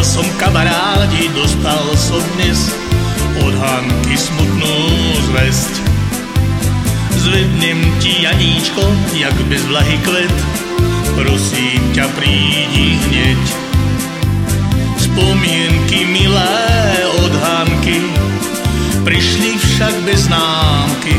som kamarádi, dostal som dnes od Hanky smutnú zvesť. Zvednem ti, Janíčko, jak bezvlahý kvet, prosím ťa, prídi hneď. Spomienky milé od Hanky prišli však bez známky.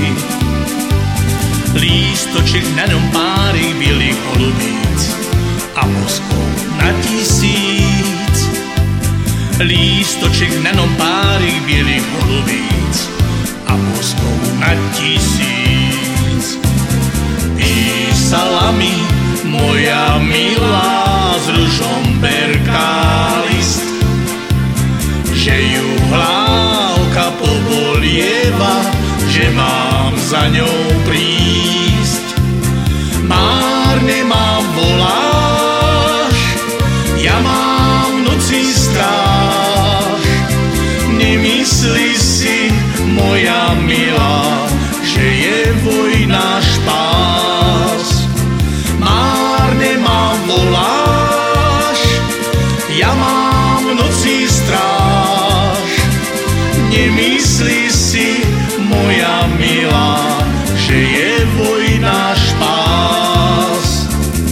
Lístoček, na ňom párik bielých holubíc a boskov na 1000. Lístoček, na ňom párik bielých holubíc a boskov na 1000. Písala mi moja milá z Ružomberka list, že ju hlávka pobolieva, že mám za ňou prísť. Márne ma voláš, ja mám v noci stráž. Nemyslí si, moja milá, že je vojna špás. Márne ma voláš, ja mám v noci stráž. Nemyslí si, moja milá, že je vojna špás.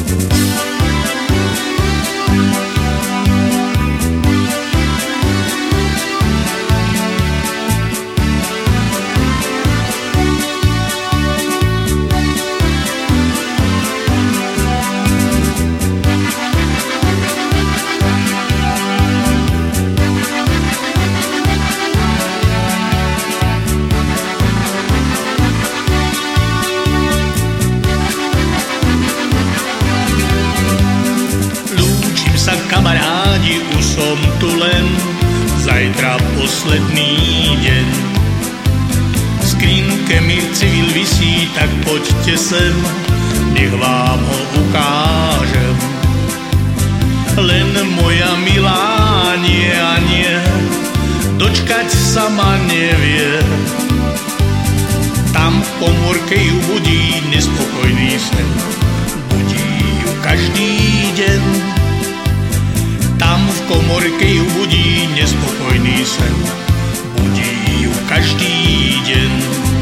Kamarádi, už som tu len, zajtra posledný deň. V skrinke mi civil visí, tak poďte sem, nech vám ho ukážem. Len moja milá nie a nie, dočkať sa ma nevie. Tam v komórke ju budí nespokojný sen, budí ju každý deň. Tam v komórke ju budí nespokojný sen, budí ju každý deň.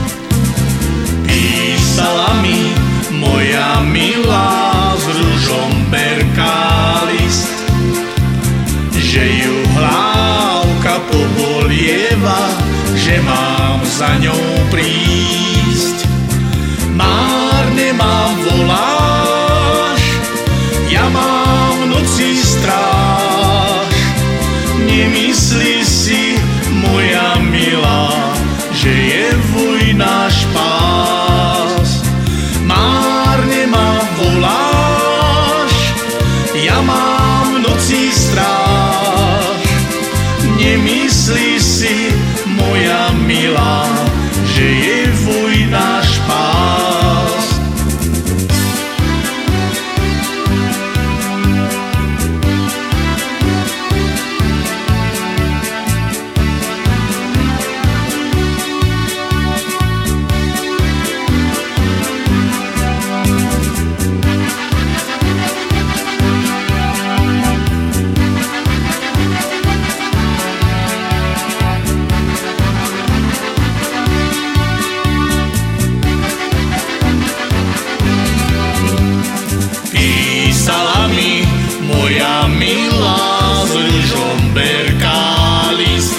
Písala mi moja milá z Ružomberka list, že ju hlávka pobolieva, že mám za ňou prísť. Márne ma voláš, ja mám v noci stráž. Nemyslí si, moja milá, že je vojna špás. Márne ma voláš, ja mám v noci stráž. Nemyslí si, moja milá, že je vojna špás. Moja milá z Ružomberka list,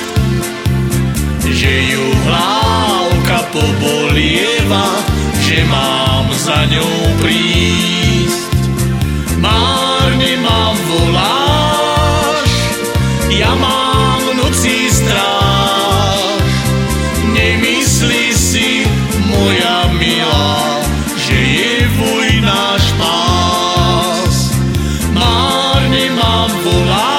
že ju hlávka pobolieva, že mám za ňou prísť. Márne ma voláš, ja mám v noci stráž. Nemyslí si, moja milá, že je vojna špás. Márne ma voláš,